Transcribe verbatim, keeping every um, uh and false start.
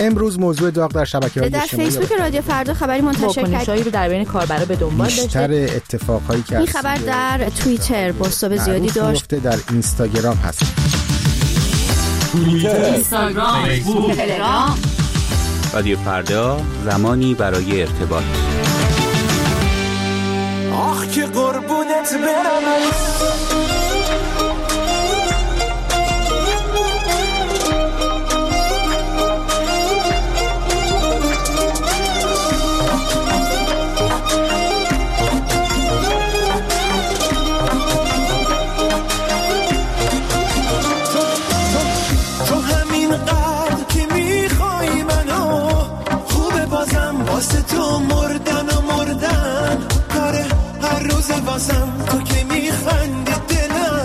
امروز موضوع داغ در شبکه‌های در اجتماعی فیسبوک رادیو فردا خبری منتشر کرد. واکنشایی رو در بین کاربرا به دنبال داشته. بیشتر اتفاقایی که این خبر در توییتر بازتاب زیادی داشت. در اینستاگرام هست. توییتر، اینستاگرام، فیسبوک، تلگرام. رادیو فردا، زمانی برای ارتباط. آخ که قربونت برم